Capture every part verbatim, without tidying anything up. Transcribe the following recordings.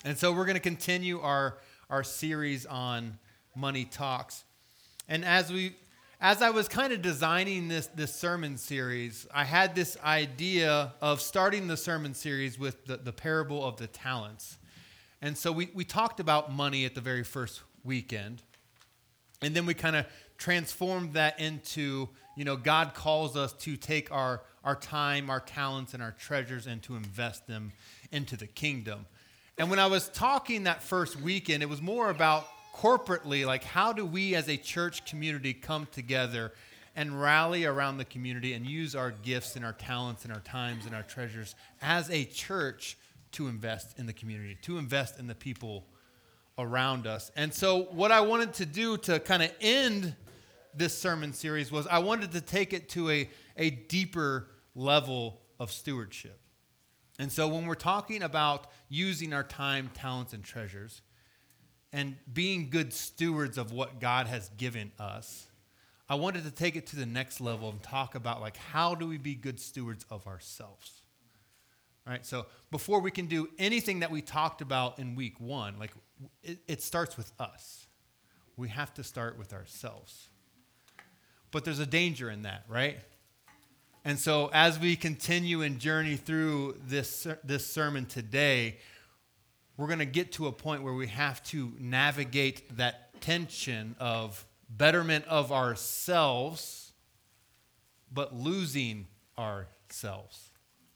And so we're going to continue our, our series on Money Talks. And as we as I was kind of designing this, this sermon series, I had this idea of starting the sermon series with the, the parable of the talents. And so we, we talked about money at the very first weekend. And then we kind of transformed that into, you know, God calls us to take our, our time, our talents, and our treasures and to invest them into the kingdom. And when I was talking that first weekend, it was more about corporately, like how do we as a church community come together and rally around the community and use our gifts and our talents and our times and our treasures as a church to invest in the community, to invest in the people around us. And so what I wanted to do to kind of end this sermon series was I wanted to take it to a, a deeper level of stewardship. And so when we're talking about using our time, talents, and treasures and being good stewards of what God has given us, I wanted to take it to the next level and talk about, like, how do we be good stewards of ourselves? All right, so before we can do anything that we talked about in week one, like, it, it starts with us. We have to start with ourselves. But there's a danger in that, right? And so as we continue and journey through this, this sermon today, we're going to get to a point where we have to navigate that tension of betterment of ourselves, but losing ourselves.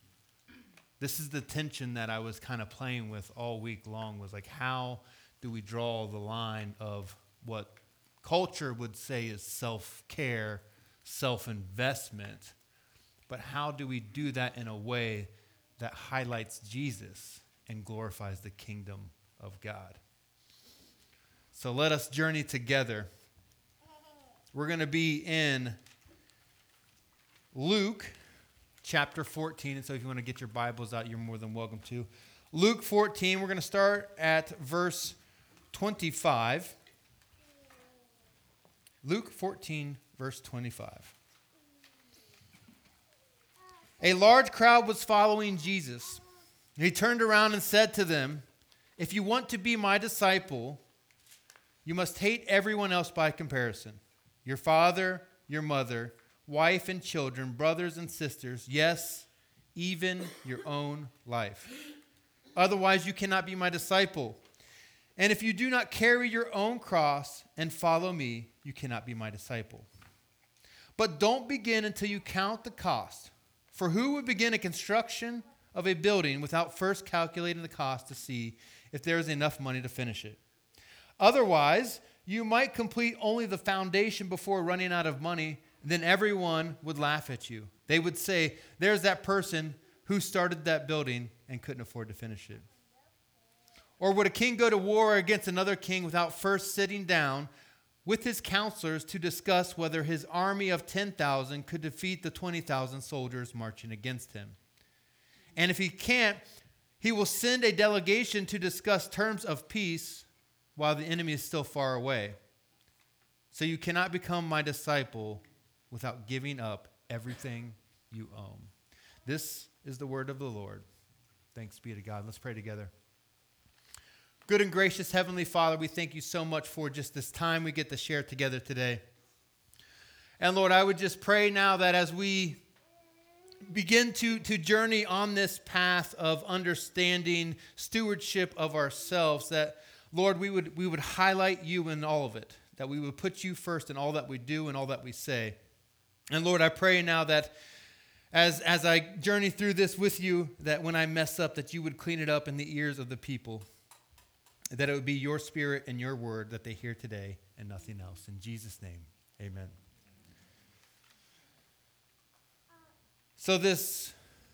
This is the tension that I was kind of playing with all week long, was like, how do we draw the line of what culture would say is self-care, self-investment, but how do we do that in a way that highlights Jesus and glorifies the kingdom of God? So let us journey together. We're going to be in Luke chapter fourteen. And so if you want to get your Bibles out, you're more than welcome to. Luke fourteen, we're going to start at verse twenty-five. Luke fourteen, verse twenty-five. A large crowd was following Jesus. He turned around and said to them, "If you want to be my disciple, you must hate everyone else by comparison. Your father, your mother, wife and children, brothers and sisters, yes, even your own life. Otherwise, you cannot be my disciple. And if you do not carry your own cross and follow me, you cannot be my disciple. But don't begin until you count the cost. For who would begin a construction of a building without first calculating the cost to see if there is enough money to finish it? Otherwise, you might complete only the foundation before running out of money. Then everyone would laugh at you. They would say, 'There's that person who started that building and couldn't afford to finish it.' Or would a king go to war against another king without first sitting down with his counselors to discuss whether his army of ten thousand could defeat the twenty thousand soldiers marching against him? And if he can't, he will send a delegation to discuss terms of peace while the enemy is still far away. So you cannot become my disciple without giving up everything you own." This is the word of the Lord. Thanks be to God. Let's pray together. Good and gracious Heavenly Father, we thank you so much for just this time we get to share together today. And Lord, I would just pray now that as we begin to, to journey on this path of understanding stewardship of ourselves, that, Lord, we would, we would highlight you in all of it, that we would put you first in all that we do and all that we say. And Lord, I pray now that as, as I journey through this with you, that when I mess up, that you would clean it up in the ears of the people, that it would be your spirit and your word that they hear today and nothing else. In Jesus' name, amen. So this,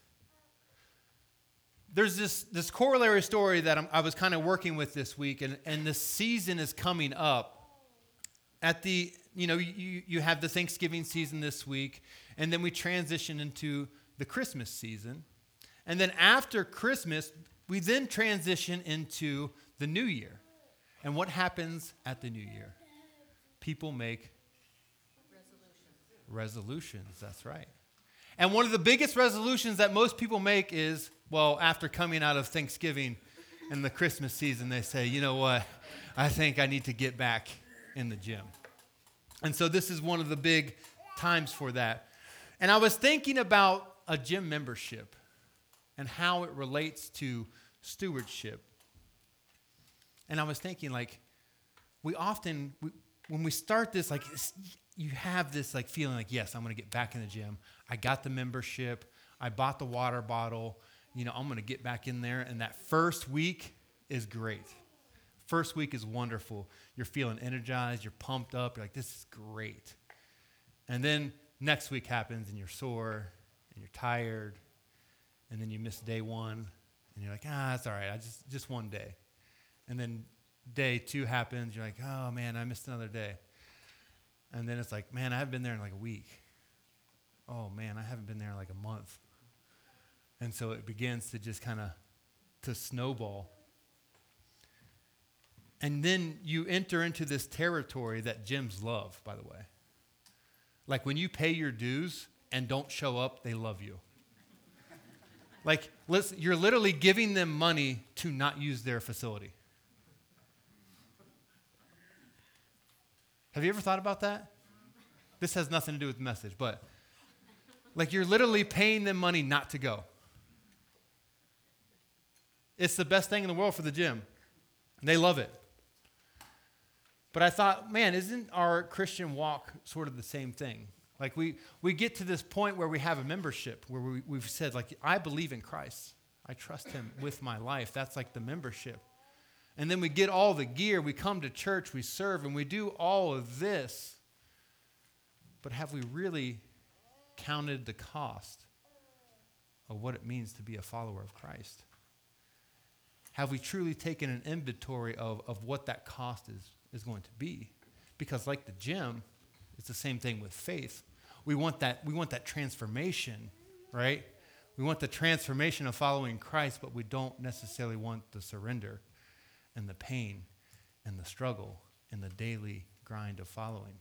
there's this, this corollary story that I'm, I was kind of working with this week, and, and this season is coming up. At the, you know, you, you have the Thanksgiving season this week, and then we transition into the Christmas season. And then after Christmas, we then transition into the new year. And what happens at the new year? People make resolutions. Resolutions, that's right. And one of the biggest resolutions that most people make is, well, after coming out of Thanksgiving, in the Christmas season, they say, you know what, I think I need to get back in the gym. And so this is one of the big times for that. And I was thinking about a gym membership and how it relates to stewardship. And I was thinking, like, we often, we, when we start this, like, you have this, like, feeling like, yes, I'm going to get back in the gym. I got the membership. I bought the water bottle. You know, I'm going to get back in there. And that first week is great. First week is wonderful. You're feeling energized. You're pumped up. You're like, this is great. And then next week happens, and you're sore, and you're tired, and then you miss day one, and you're like, ah, that's all right. I just just one day. And then day two happens. You're like, oh, man, I missed another day. And then it's like, man, I haven't been there in like a week. Oh, man, I haven't been there in like a month. And so it begins to just kind of to snowball. And then you enter into this territory that gyms love, by the way. Like when you pay your dues and don't show up, they love you. Like, listen, you're literally giving them money to not use their facility. Have you ever thought about that? This has nothing to do with the message, but like you're literally paying them money not to go. It's the best thing in the world for the gym. They love it. But I thought, man, isn't our Christian walk sort of the same thing? Like we we get to this point where we have a membership, where we, we've said, like, I believe in Christ. I trust him with my life. That's like the membership. And then we get all the gear. We come to church, we serve, and we do all of this. But have we really counted the cost of what it means to be a follower of Christ? Have we truly taken an inventory of, of what that cost is, is going to be? Because like the gym, it's the same thing with faith. We want that, we want that transformation, right? We want the transformation of following Christ, but we don't necessarily want the surrender and the pain and the struggle and the daily grind of following.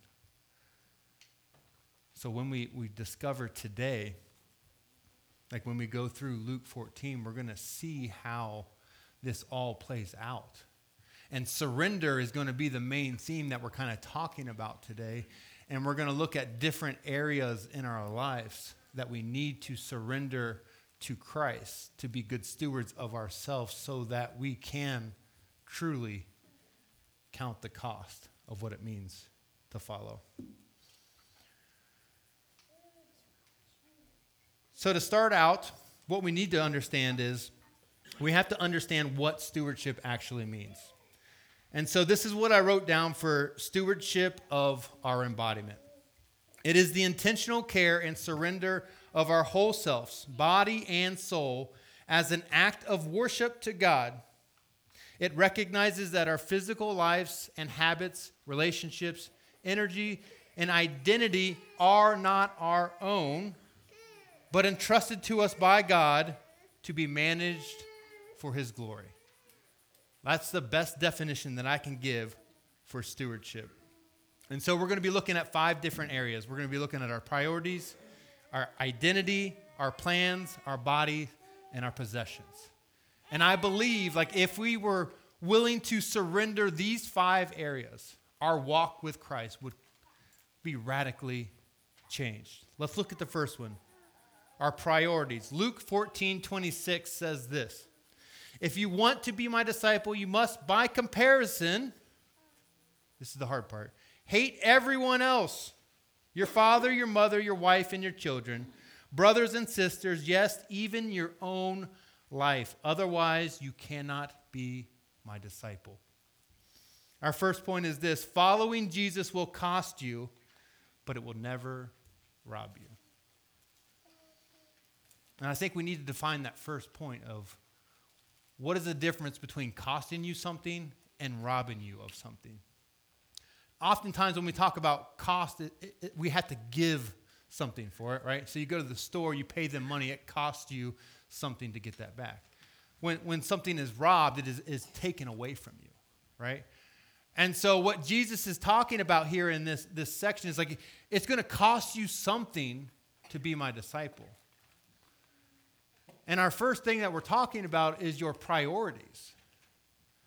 So when we, we discover today, like when we go through Luke fourteen, we're going to see how this all plays out. And surrender is going to be the main theme that we're kind of talking about today. And we're going to look at different areas in our lives that we need to surrender to Christ, to be good stewards of ourselves so that we can truly count the cost of what it means to follow. So to start out, what we need to understand is we have to understand what stewardship actually means. And so this is what I wrote down for stewardship of our embodiment. It is the intentional care and surrender of our whole selves, body and soul, as an act of worship to God. It recognizes that our physical lives and habits, relationships, energy, and identity are not our own, but entrusted to us by God to be managed for his glory. That's the best definition that I can give for stewardship. And so we're going to be looking at five different areas. We're going to be looking at our priorities, our identity, our plans, our body, and our possessions. And I believe, like, if we were willing to surrender these five areas, our walk with Christ would be radically changed. Let's look at the first one, our priorities. Luke fourteen twenty-six says this: if you want to be my disciple, you must, by comparison, this is the hard part, hate everyone else, your father, your mother, your wife, and your children, brothers and sisters, yes, even your own life. Otherwise, you cannot be my disciple. Our first point is this: following Jesus will cost you, but it will never rob you. And I think we need to define that first point of what is the difference between costing you something and robbing you of something. Oftentimes when we talk about cost, it, it, it, we have to give something for it, right? So you go to the store, you pay them money, it costs you something to get that back. When when something is robbed, it is, is taken away from you, right? And so what Jesus is talking about here in this, this section is like, it's going to cost you something to be my disciple. And our first thing that we're talking about is your priorities.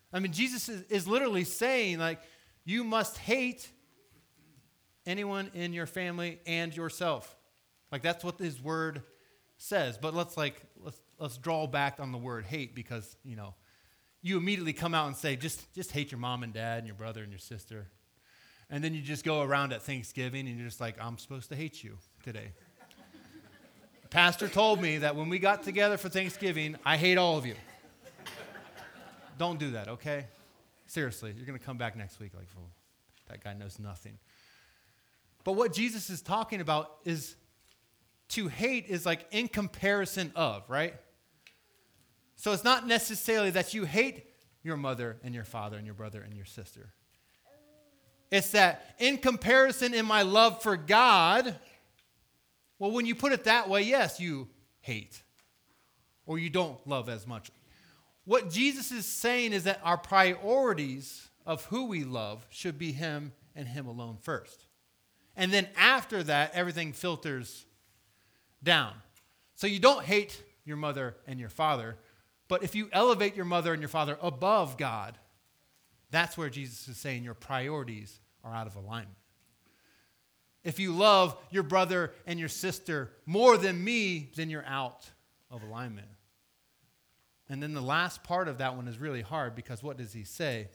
I mean, Jesus is, is literally saying, like, you must hate anyone in your family and yourself. Like, that's what his word says. But let's, like, let's let's draw back on the word hate because, you know, you immediately come out and say, just, just hate your mom and dad and your brother and your sister. And then you just go around at Thanksgiving and you're just like, I'm supposed to hate you today. Pastor told me that when we got together for Thanksgiving, I hate all of you. Don't do that, okay? Seriously, you're going to come back next week like, oh, that guy knows nothing. But what Jesus is talking about is to hate is like in comparison of, right? So it's not necessarily that you hate your mother and your father and your brother and your sister. It's that in comparison in my love for God, well, when you put it that way, yes, you hate or you don't love as much. What Jesus is saying is that our priorities of who we love should be him and him alone first. And then after that, everything filters down. So you don't hate your mother and your father, but if you elevate your mother and your father above God, that's where Jesus is saying your priorities are out of alignment. If you love your brother and your sister more than me, then you're out of alignment. And then the last part of that one is really hard because what does he say?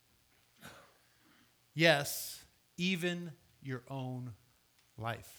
Yes, even your own life.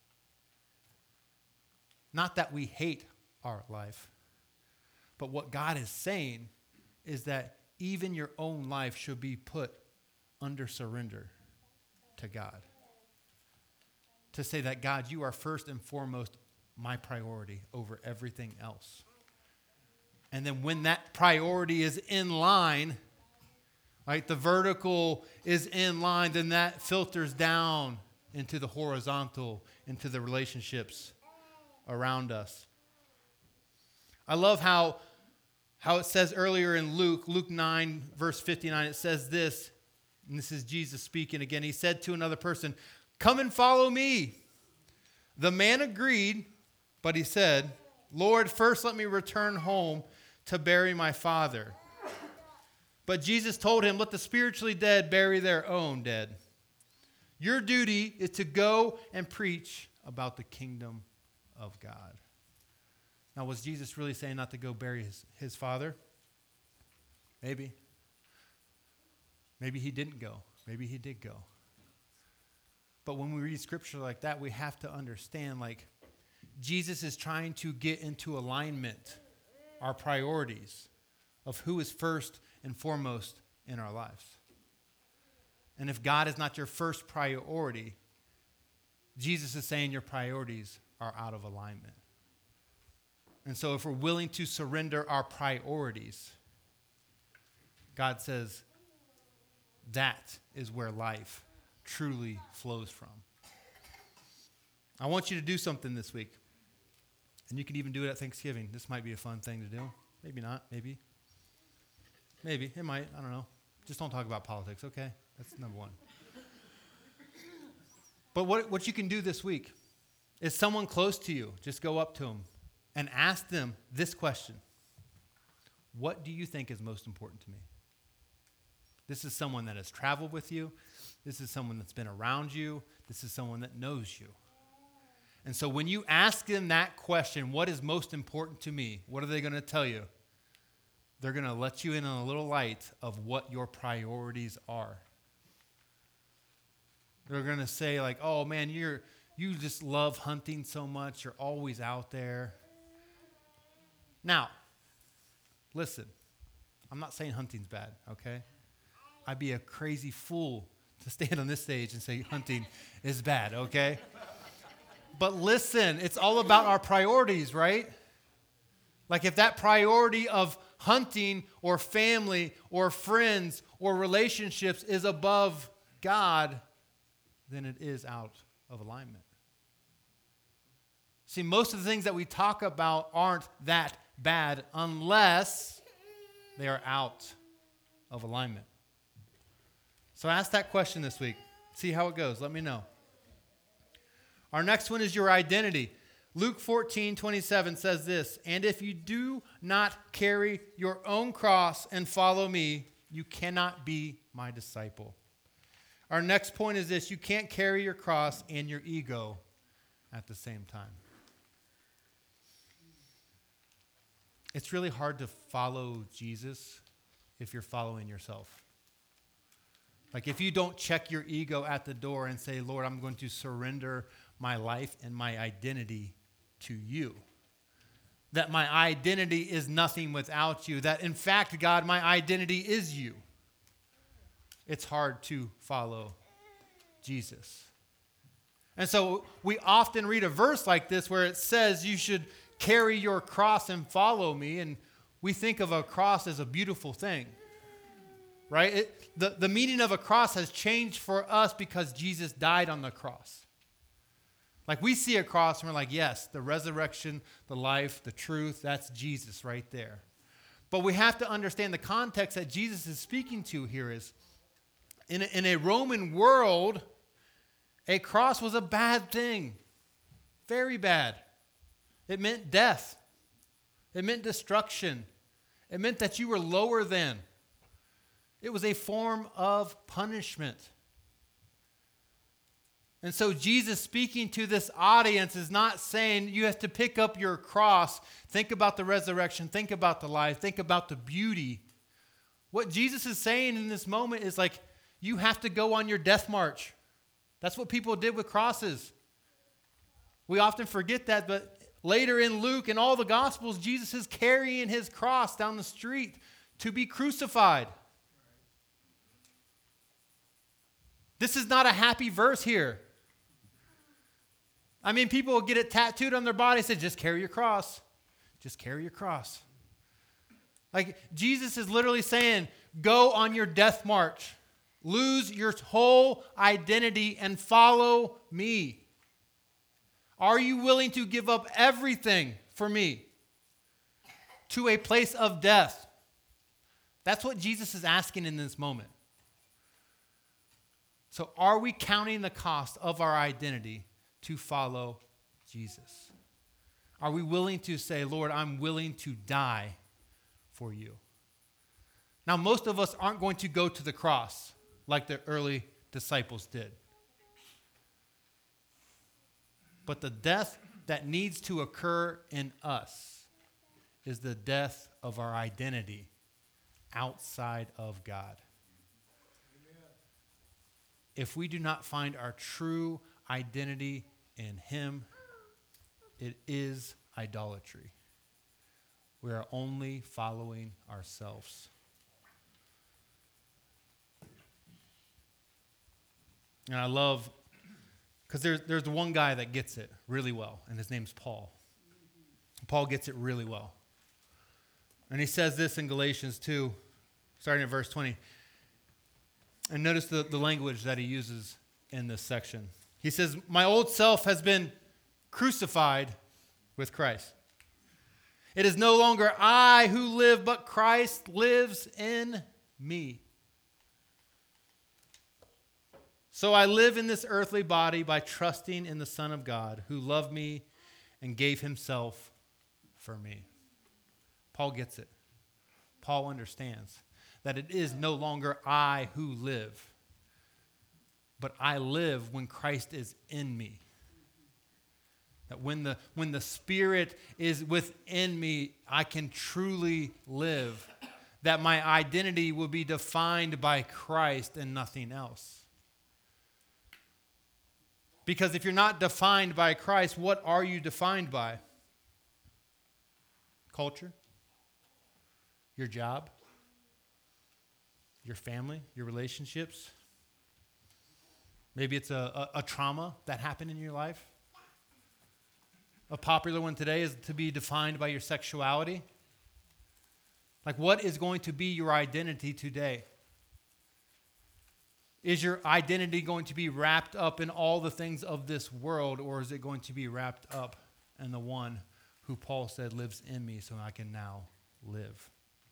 Not that we hate our life, but what God is saying is that even your own life should be put under surrender to God. To say that, God, you are first and foremost my priority over everything else. And then when that priority is in line, right, the vertical is in line, then that filters down into the horizontal, into the relationships around us. I love how, how it says earlier in Luke, Luke nine, verse fifty-nine, it says this, and this is Jesus speaking again. He said to another person, come and follow me. The man agreed, but he said, Lord, first let me return home to bury my father. But Jesus told him, let the spiritually dead bury their own dead. Your duty is to go and preach about the kingdom of God. Now, was Jesus really saying not to go bury his, his father? Maybe. Maybe he didn't go. Maybe he did go. But when we read scripture like that, we have to understand, like, Jesus is trying to get into alignment our priorities of who is first and foremost in our lives. And if God is not your first priority, Jesus is saying your priorities are out of alignment. And so if we're willing to surrender our priorities, God says that is where life truly flows from. I want you to do something this week. And you can even do it at Thanksgiving. This might be a fun thing to do. Maybe not. Maybe. Maybe. It might. I don't know. Just don't talk about politics, okay? That's number one. But what, what you can do this week is someone close to you, just go up to them and ask them this question. What do you think is most important to me? This is someone that has traveled with you. This is someone that's been around you. This is someone that knows you. And so when you ask them that question, what is most important to me? What are they going to tell you? They're going to let you in on a little light of what your priorities are. They're going to say like, oh man, you're you just love hunting so much. You're always out there. Now, listen, I'm not saying hunting's bad, okay? I'd be a crazy fool to stand on this stage and say hunting is bad, okay? But listen, it's all about our priorities, right? Like if that priority of hunting or family or friends or relationships is above God, then it is out of alignment. See, most of the things that we talk about aren't that bad unless they are out of alignment. So ask that question this week. See how it goes. Let me know. Our next one is your identity. Luke fourteen twenty-seven says this, and if you do not carry your own cross and follow me, you cannot be my disciple. Our next point is this: you can't carry your cross and your ego at the same time. It's really hard to follow Jesus if you're following yourself. Like if you don't check your ego at the door and say, Lord, I'm going to surrender my life and my identity to you. That my identity is nothing without you. That in fact, God, my identity is you. It's hard to follow Jesus. And so we often read a verse like this where it says you should carry your cross and follow me. And we think of a cross as a beautiful thing. Right? It, the, the meaning of a cross has changed for us because Jesus died on the cross. Like we see a cross and we're like, yes, the resurrection, the life, the truth, that's Jesus right there. But we have to understand the context that Jesus is speaking to here is, in a, in a Roman world, a cross was a bad thing. Very bad. It meant death. It meant destruction. It meant that you were lower than. It was a form of punishment. And so Jesus speaking to this audience is not saying you have to pick up your cross, think about the resurrection, think about the life, think about the beauty. What Jesus is saying in this moment is like, you have to go on your death march. That's what people did with crosses. We often forget that, but later in Luke and all the Gospels, Jesus is carrying his cross down the street to be crucified. This is not a happy verse here. I mean, people will get it tattooed on their body and say, just carry your cross. Just carry your cross. Like, Jesus is literally saying, go on your death march. Lose your whole identity and follow me. Are you willing to give up everything for me to a place of death? That's what Jesus is asking in this moment. So are we counting the cost of our identity to follow Jesus? Are we willing to say, Lord, I'm willing to die for you? Now, most of us aren't going to go to the cross like the early disciples did. But the death that needs to occur in us is the death of our identity outside of God. If we do not find our true identity in him, it is idolatry. We are only following ourselves. And I love, because there's, there's one guy that gets it really well, and his name's Paul. Paul gets it really well. And he says this in Galatians two, starting at verse twenty. And notice the, the language that he uses in this section. He says, my old self has been crucified with Christ. It is no longer I who live, but Christ lives in me. So I live in this earthly body by trusting in the Son of God who loved me and gave himself for me. Paul gets it. Paul understands that it is no longer I who live, but I live when Christ is in me. That when the, when the Spirit is within me, I can truly live. That my identity will be defined by Christ and nothing else. Because if you're not defined by Christ, what are you defined by? Culture? Your job? Your family, your relationships. Maybe it's a, a, a trauma that happened in your life. A popular one today is to be defined by your sexuality. Like, what is going to be your identity today? Is your identity going to be wrapped up in all the things of this world, or is it going to be wrapped up in the one who Paul said lives in me so I can now live?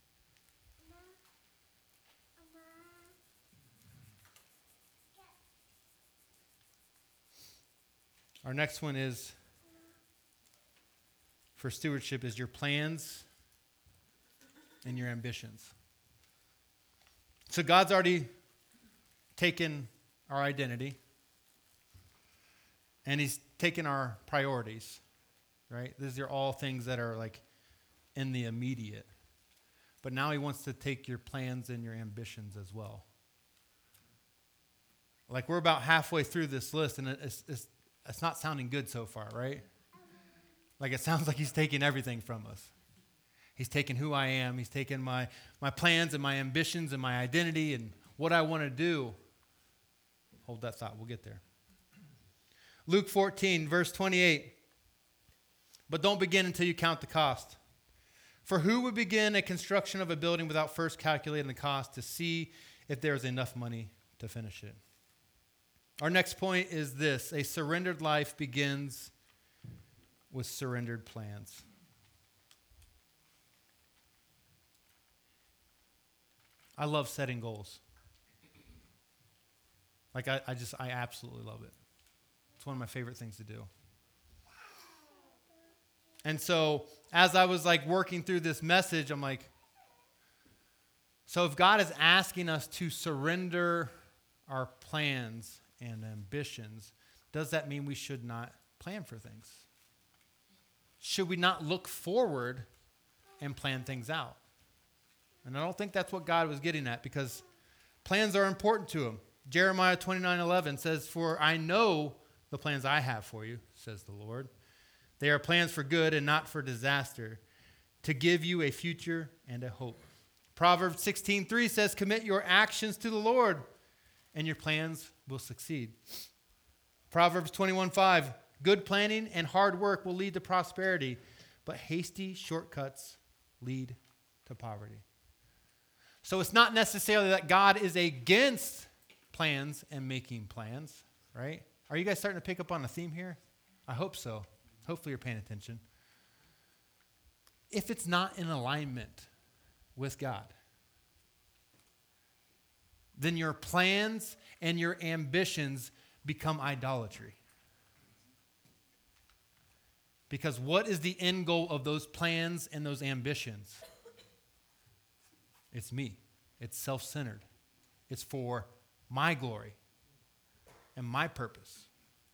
Our next one is, for stewardship, is your plans and your ambitions. So God's already taken our identity, and he's taken our priorities, right? These are all things that are like in the immediate. But now he wants to take your plans and your ambitions as well. Like we're about halfway through this list, and it's, it's, it's not sounding good so far, right? Like it sounds like he's taking everything from us. He's taken who I am. He's taken my, my plans and my ambitions and my identity and what I want to do. Hold that thought. We'll get there. Luke fourteen, verse twenty-eight. But don't begin until you count the cost. For who would begin a construction of a building without first calculating the cost to see if there is enough money to finish it? Our next point is this. A surrendered life begins with surrendered plans. I love setting goals. Like I, I just, I absolutely love it. It's one of my favorite things to do. And so as I was like working through this message, I'm like, so if God is asking us to surrender our plans and ambitions, does that mean we should not plan for things? Should we not look forward and plan things out? And I don't think that's what God was getting at, because plans are important to him. Jeremiah twenty-nine eleven says, for I know the plans I have for you, says the Lord. They are plans for good and not for disaster, to give you a future and a hope. Proverbs sixteen three says, commit your actions to the Lord, and your plans will succeed. Proverbs twenty-one five, good planning and hard work will lead to prosperity, but hasty shortcuts lead to poverty. So it's not necessarily that God is against plans and making plans, right? Are you guys starting to pick up on a theme here? I hope so. Hopefully you're paying attention. If it's not in alignment with God, then your plans and your ambitions become idolatry. Because what is the end goal of those plans and those ambitions? It's me. It's self-centered. It's for my glory and my purpose.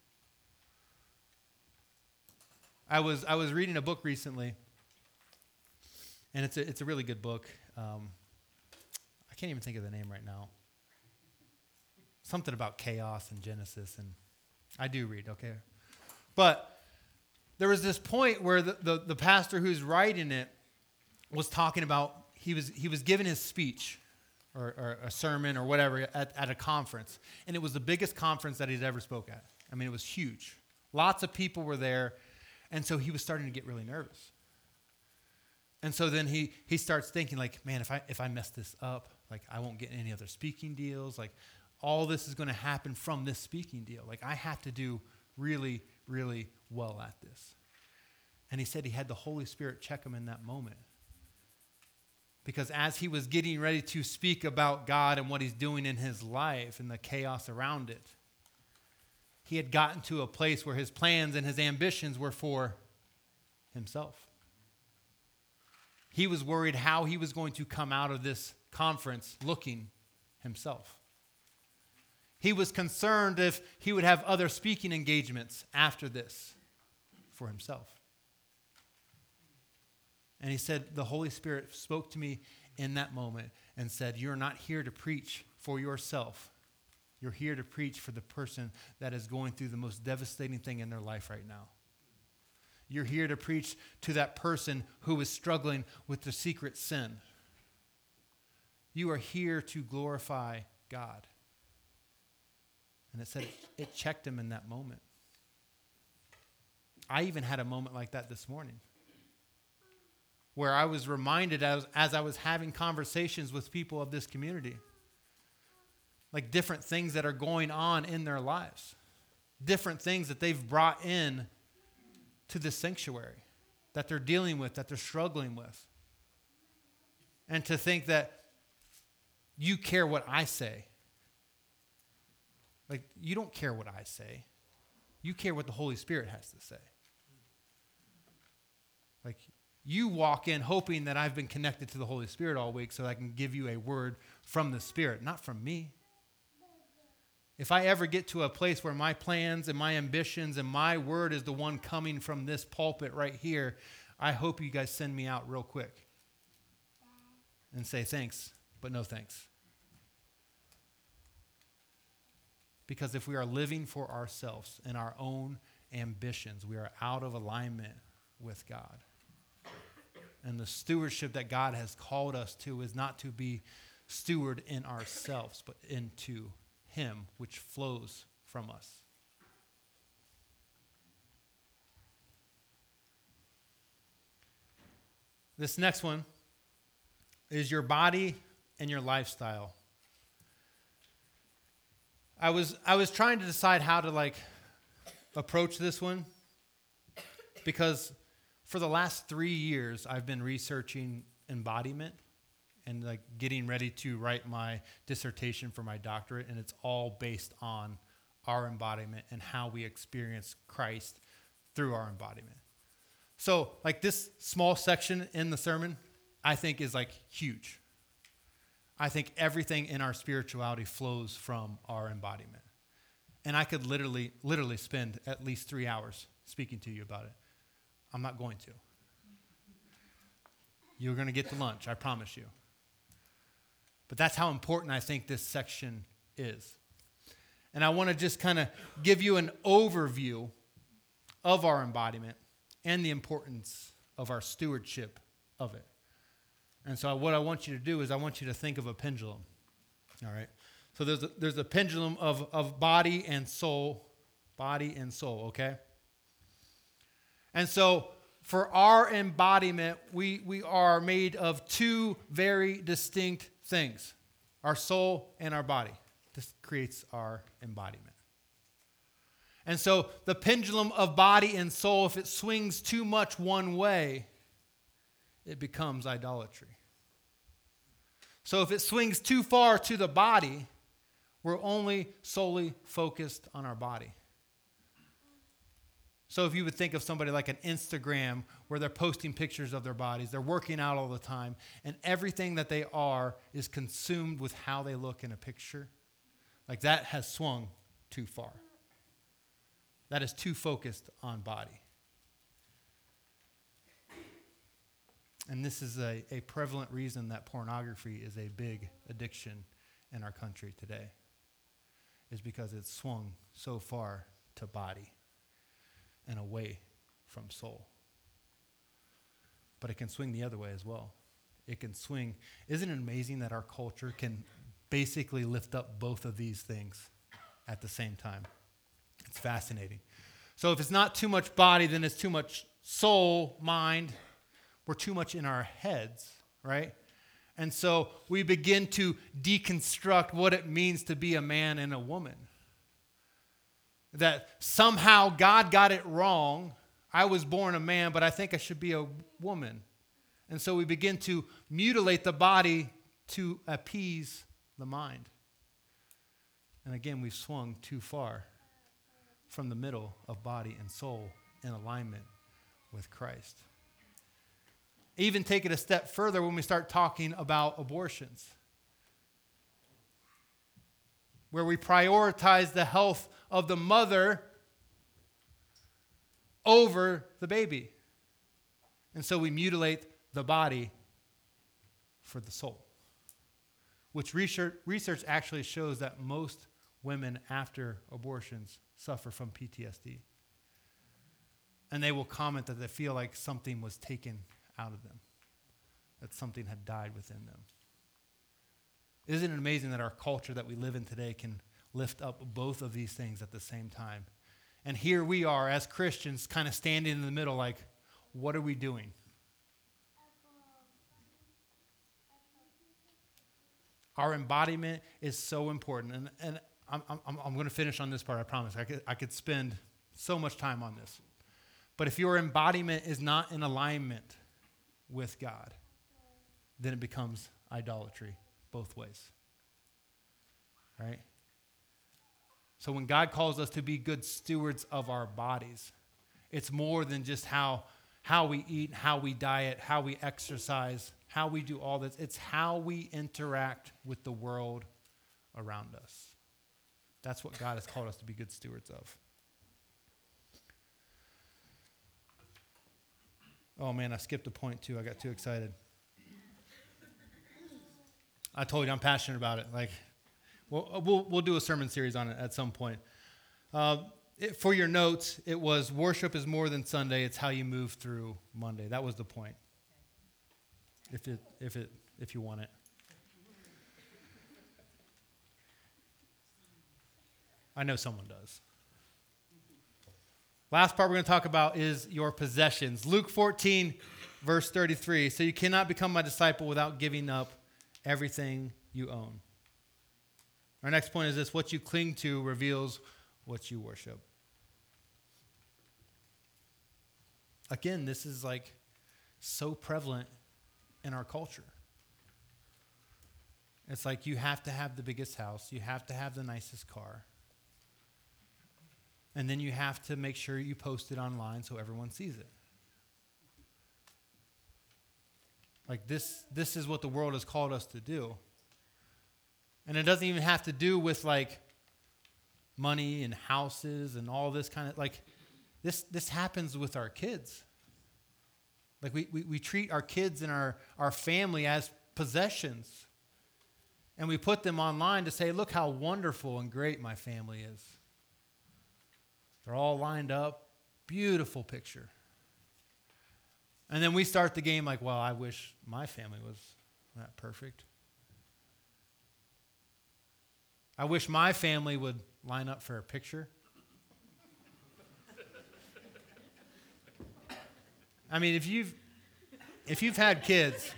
I was I was reading a book recently, and it's a, it's a really good book. Um, I can't even think of the name right now. Something about chaos and Genesis, and I do read, okay? But there was this point where the, the, the pastor who's writing it was talking about, he was he was giving his speech or, or a sermon or whatever at, at a conference, and it was the biggest conference that he'd ever spoke at. I mean, it was huge. Lots of people were there, and so he was starting to get really nervous. And so then he he starts thinking like, man, if I if I mess this up, like I won't get any other speaking deals. Like all this is going to happen from this speaking deal. Like I have to do really, really well at this. And he said he had the Holy Spirit check him in that moment. Because as he was getting ready to speak about God and what he's doing in his life and the chaos around it, he had gotten to a place where his plans and his ambitions were for himself. He was worried how he was going to come out of this conference looking himself. He was concerned if he would have other speaking engagements after this for himself. And he said, the Holy Spirit spoke to me in that moment and said, you're not here to preach for yourself. You're here to preach for the person that is going through the most devastating thing in their life right now. You're here to preach to that person who is struggling with the secret sin. You are here to glorify God. And it said it checked him in that moment. I even had a moment like that this morning, where I was reminded as, as I was having conversations with people of this community, like different things that are going on in their lives, different things that they've brought in to this sanctuary, that they're dealing with, that they're struggling with. And to think that you care what I say. Like, you don't care what I say. You care what the Holy Spirit has to say. Like, You walk in hoping that I've been connected to the Holy Spirit all week so that I can give you a word from the Spirit, not from me. If I ever get to a place where my plans and my ambitions and my word is the one coming from this pulpit right here, I hope you guys send me out real quick and say thanks, but no thanks. Because if we are living for ourselves and our own ambitions, we are out of alignment with God. And the stewardship that God has called us to is not to be steward in ourselves, but into Him, which flows from us. This next one is your body and your lifestyle. I was I was trying to decide how to like approach this one because for the last three years I've been researching embodiment and like getting ready to write my dissertation for my doctorate, and it's all based on our embodiment and how we experience Christ through our embodiment. So like this small section in the sermon, I think is like huge. I think everything in our spirituality flows from our embodiment. And I could literally, literally spend at least three hours speaking to you about it. I'm not going to. You're going to get to lunch, I promise you. But that's how important I think this section is. And I want to just kind of give you an overview of our embodiment and the importance of our stewardship of it. And so what I want you to do is I want you to think of a pendulum. All right? So there's a, there's a pendulum of, of body and soul, body and soul, okay? And so for our embodiment, we, we are made of two very distinct things, our soul and our body. This creates our embodiment. And so the pendulum of body and soul, if it swings too much one way, it becomes idolatry. So if it swings too far to the body, we're only solely focused on our body. So if you would think of somebody like an Instagram where they're posting pictures of their bodies, they're working out all the time, and everything that they are is consumed with how they look in a picture, like that has swung too far. That is too focused on body. And this is a, a prevalent reason that pornography is a big addiction in our country today, is because it's swung so far to body and away from soul. But it can swing the other way as well. It can swing. Isn't it amazing that our culture can basically lift up both of these things at the same time? It's fascinating. So if it's not too much body, then it's too much soul, mind. We're too much in our heads, right? And so we begin to deconstruct what it means to be a man and a woman. That somehow God got it wrong. I was born a man, but I think I should be a woman. And so we begin to mutilate the body to appease the mind. And again, we've swung too far from the middle of body and soul in alignment with Christ. Even take it a step further when we start talking about abortions, where we prioritize the health of the mother over the baby. And so we mutilate the body for the soul, which research, research actually shows that most women after abortions suffer from P T S D. And they will comment that they feel like something was taken out of them, that something had died within them. Isn't it amazing that our culture that we live in today can lift up both of these things at the same time? And here we are as Christians kind of standing in the middle like, what are we doing? Our embodiment is so important. And, and I'm, I'm, I'm going to finish on this part, I promise. I could, I could spend so much time on this. But if your embodiment is not in alignment with God, then it becomes idolatry both ways. All right? So when God calls us to be good stewards of our bodies, it's more than just how, how we eat, how we diet, how we exercise, how we do all this. It's how we interact with the world around us. That's what God has called us to be good stewards of. Oh man, I skipped a point too. I got too excited. I told you I'm passionate about it. Like, we'll we'll, we'll do a sermon series on it at some point. Uh, it, for your notes, it was worship is more than Sunday. It's how you move through Monday. That was the point. If it if it if you want it. I know someone does. Last part we're going to talk about is your possessions. Luke fourteen, verse thirty-three. So you cannot become my disciple without giving up everything you own. Our next point is this: what you cling to reveals what you worship. Again, this is like so prevalent in our culture. It's like you have to have the biggest house, you have to have the nicest car. And then you have to make sure you post it online so everyone sees it. Like this, this is what the world has called us to do. And it doesn't even have to do with like money and houses and all this kind of, like this this happens with our kids. Like we, we, we treat our kids and our, our family as possessions. And we put them online to say, look how wonderful and great my family is. They're all lined up. Beautiful picture. And then we start the game like, well, I wish my family was that perfect. I wish my family would line up for a picture. I mean, if you've if you've had kids,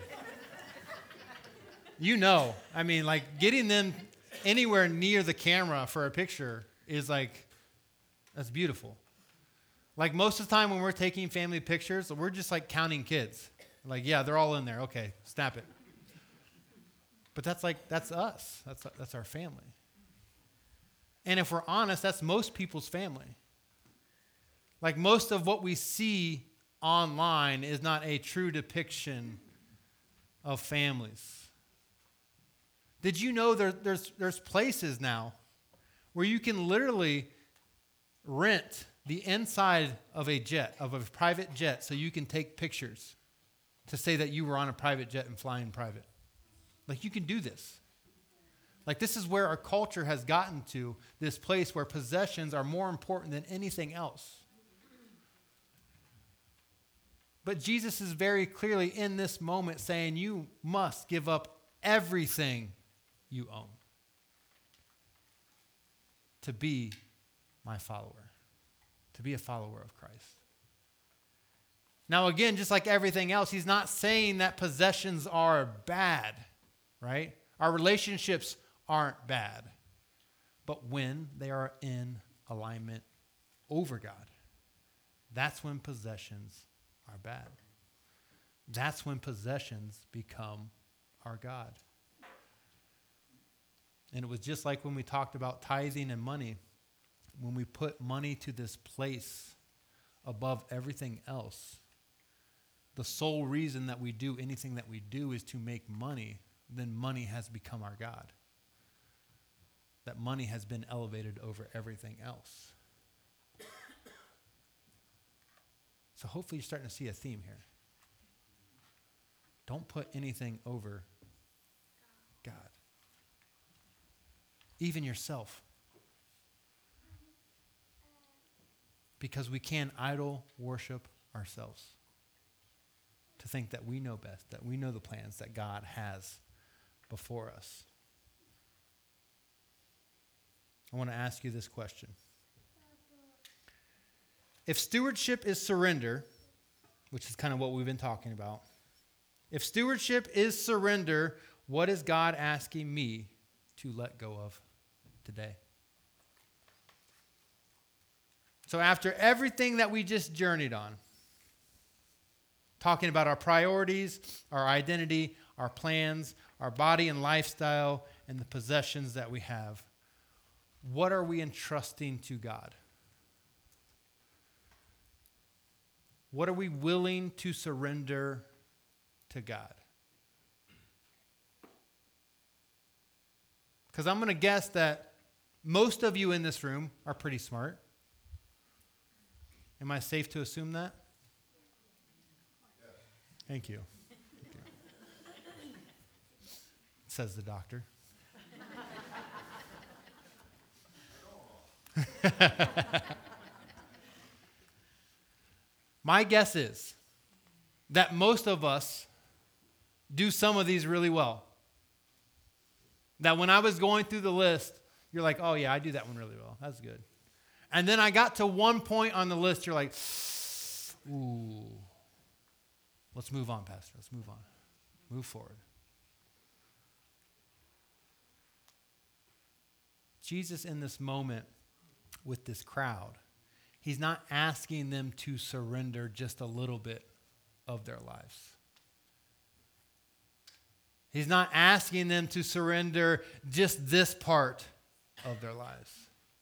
you know. I mean, like getting them anywhere near the camera for a picture is like, that's beautiful. Like most of the time when we're taking family pictures, we're just like counting kids. Like, yeah, they're all in there. Okay, snap it. But that's like, that's us. That's that's our family. And if we're honest, that's most people's family. Like most of what we see online is not a true depiction of families. Did you know there, there's there's places now where you can literally rent the inside of a jet, of a private jet, so you can take pictures to say that you were on a private jet and flying private? Like you can do this. Like this is where our culture has gotten to, this place where possessions are more important than anything else. But Jesus is very clearly in this moment saying you must give up everything you own to be my follower, to be a follower of Christ. Now again, just like everything else, he's not saying that possessions are bad, right? Our relationships aren't bad, but when they are in alignment over God, that's when possessions are bad. That's when possessions become our God. And it was just like when we talked about tithing and money. When we put money to this place above everything else, the sole reason that we do anything that we do is to make money, then money has become our God. That money has been elevated over everything else. So hopefully you're starting to see a theme here. Don't put anything over God. Even yourself. Because we can idol worship ourselves. To think that we know best, that we know the plans that God has before us. I want to ask you this question. If stewardship is surrender, which is kind of what we've been talking about, if stewardship is surrender, what is God asking me to let go of today? So after everything that we just journeyed on, talking about our priorities, our identity, our plans, our body and lifestyle, and the possessions that we have, what are we entrusting to God? What are we willing to surrender to God? Because I'm going to guess that most of you in this room are pretty smart. Am I safe to assume that? Thank you. Thank you. Says the doctor. My guess is that most of us do some of these really well. That when I was going through the list, you're like, oh yeah, I do that one really well. That's good. And then I got to one point on the list, you're like, ooh, let's move on, Pastor. Let's move on. Move forward. Jesus in this moment with this crowd, he's not asking them to surrender just a little bit of their lives. He's not asking them to surrender just this part of their lives.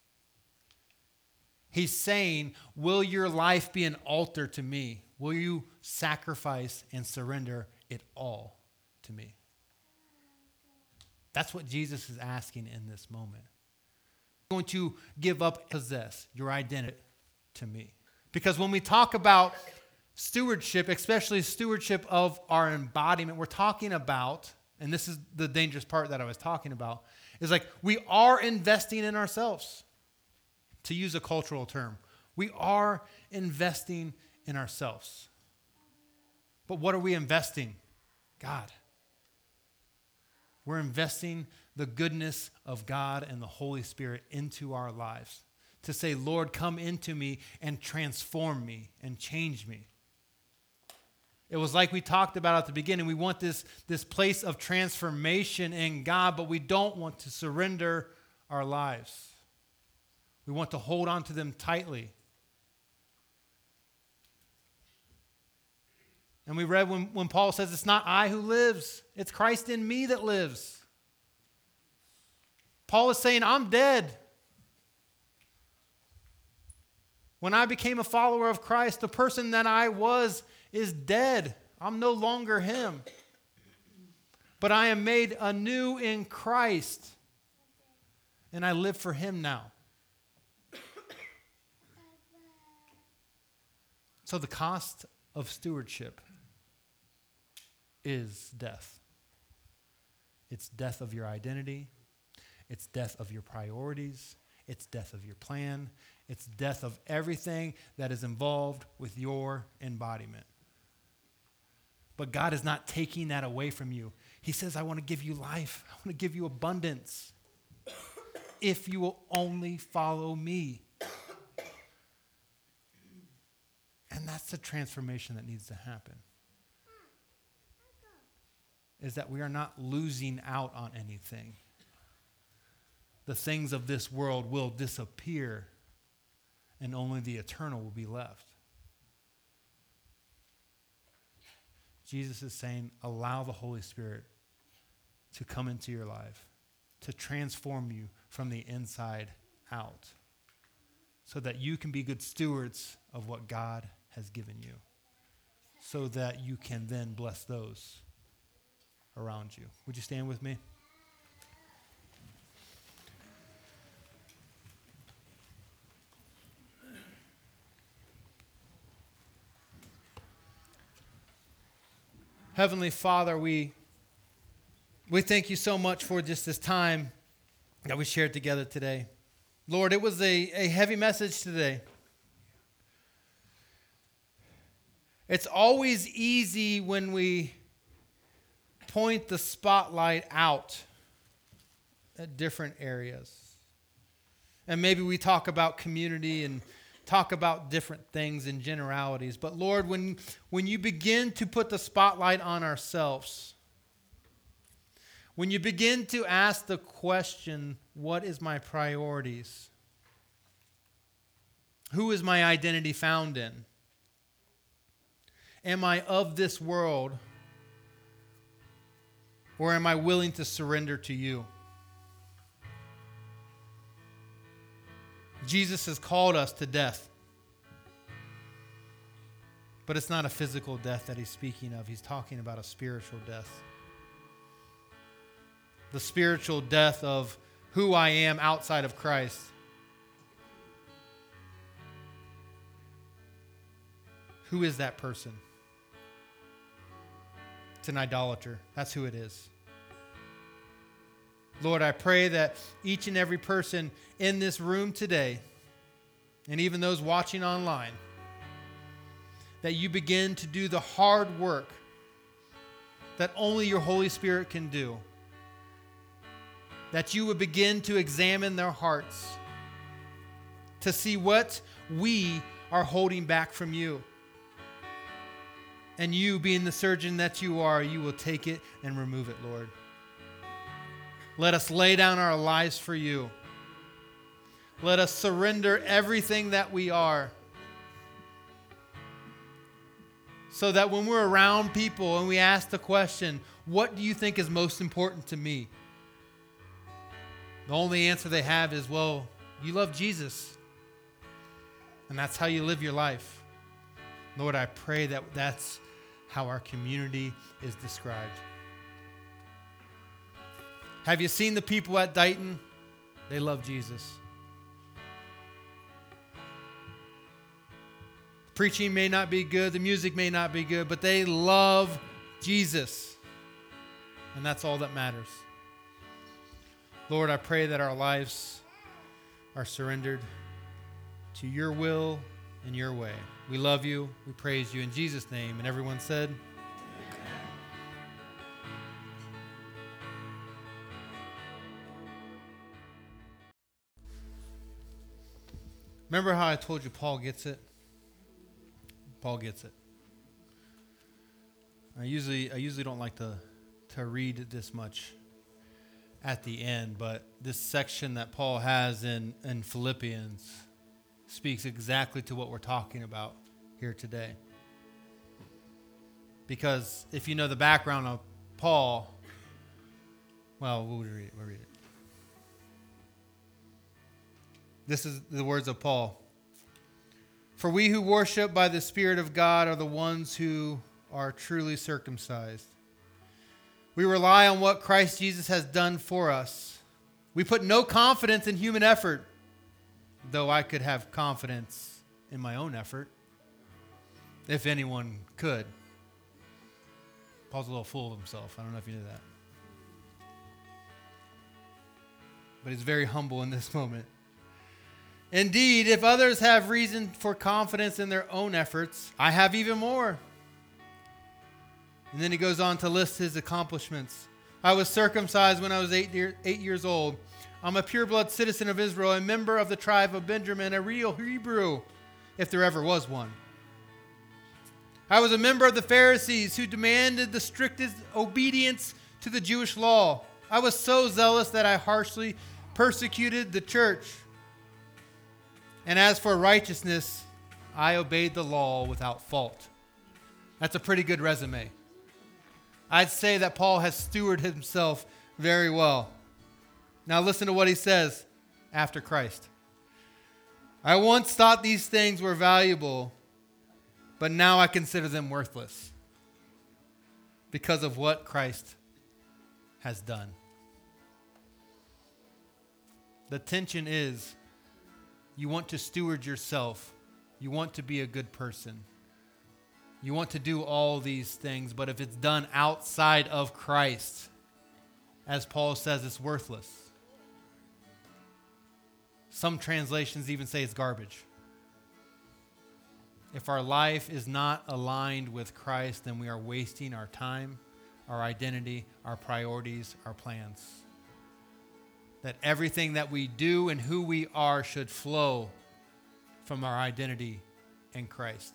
He's saying, will your life be an altar to me? Will you sacrifice and surrender it all to me? That's what Jesus is asking in this moment. You're going to give up, possess your identity to me. Because when we talk about stewardship, especially stewardship of our embodiment, we're talking about, and this is the dangerous part that I was talking about, is like we are investing in ourselves. To use a cultural term, we are investing in ourselves. But what are we investing? God. We're investing the goodness of God and the Holy Spirit into our lives. To say, Lord, come into me and transform me and change me. It was like we talked about at the beginning. We want this, this place of transformation in God, but we don't want to surrender our lives. We want to hold on to them tightly. And we read when, when Paul says, it's not I who lives, it's Christ in me that lives. Paul is saying, I'm dead. When I became a follower of Christ, the person that I was is dead. I'm no longer him. But I am made anew in Christ. And I live for him now. So the cost of stewardship is death. It's death of your identity. It's death of your priorities. It's death of your plan. It's death of everything that is involved with your embodiment. But God is not taking that away from you. He says, I want to give you life. I want to give you abundance. If you will only follow me. And that's the transformation that needs to happen. Is that we are not losing out on anything. The things of this world will disappear, and only the eternal will be left. Jesus is saying, allow the Holy Spirit to come into your life, to transform you from the inside out, so that you can be good stewards of what God has given you, so that you can then bless those around you. Would you stand with me? Heavenly Father, we, we thank you so much for just this time that we shared together today. Lord, it was a, a heavy message today. It's always easy when we point the spotlight out at different areas. And maybe we talk about community and talk about different things and generalities. But Lord, when, when you begin to put the spotlight on ourselves, when you begin to ask the question, what is my priorities? Who is my identity found in? Am I of this world, or am I willing to surrender to you? Jesus has called us to death. But it's not a physical death that he's speaking of. He's talking about a spiritual death. The spiritual death of who I am outside of Christ. Who is that person? It's an idolater. That's who it is. Lord, I pray that each and every person in this room today, and even those watching online, that you begin to do the hard work that only your Holy Spirit can do. That you would begin to examine their hearts to see what we are holding back from you. And you, being the surgeon that you are, you will take it and remove it, Lord. Let us lay down our lives for you. Let us surrender everything that we are. So that when we're around people and we ask the question, what do you think is most important to me? The only answer they have is, well, you love Jesus. And that's how you live your life. Lord, I pray that that's how our community is described. Have you seen the people at Dighton? They love Jesus. Preaching may not be good, the music may not be good, but they love Jesus. And that's all that matters. Lord, I pray that our lives are surrendered to your will and your way. We love you. We praise you in Jesus' name. And everyone said, amen. Remember how I told you Paul gets it? Paul gets it. I usually I usually don't like to, to read this much at the end, but this section that Paul has in, in Philippians speaks exactly to what we're talking about here today. Because if you know the background of Paul, well, we'll read it. We'll read it. This is the words of Paul. For we who worship by the Spirit of God are the ones who are truly circumcised. We rely on what Christ Jesus has done for us. We put no confidence in human effort, though I could have confidence in my own effort, if anyone could. Paul's a little full of himself. I don't know if you knew that. But he's very humble in this moment. Indeed, if others have reason for confidence in their own efforts, I have even more. And then he goes on to list his accomplishments. I was circumcised when I was eight, year, eight years old. I'm a pure-blood citizen of Israel, a member of the tribe of Benjamin, a real Hebrew, if there ever was one. I was a member of the Pharisees who demanded the strictest obedience to the Jewish law. I was so zealous that I harshly persecuted the church. And as for righteousness, I obeyed the law without fault. That's a pretty good resume. I'd say that Paul has stewarded himself very well. Now listen to what he says after Christ. I once thought these things were valuable, but now I consider them worthless because of what Christ has done. The tension is, you want to steward yourself. You want to be a good person. You want to do all these things, but if it's done outside of Christ, as Paul says, it's worthless. Some translations even say it's garbage. If our life is not aligned with Christ, then we are wasting our time, our identity, our priorities, our plans. That everything that we do and who we are should flow from our identity in Christ.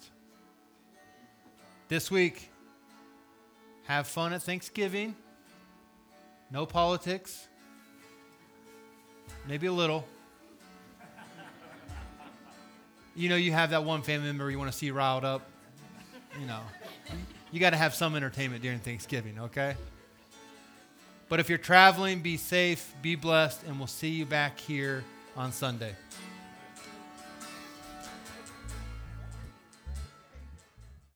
This week, have fun at Thanksgiving. No politics. Maybe a little. You know, you have that one family member you want to see riled up. You know, you got to have some entertainment during Thanksgiving, okay? But if you're traveling, be safe, be blessed, and we'll see you back here on Sunday.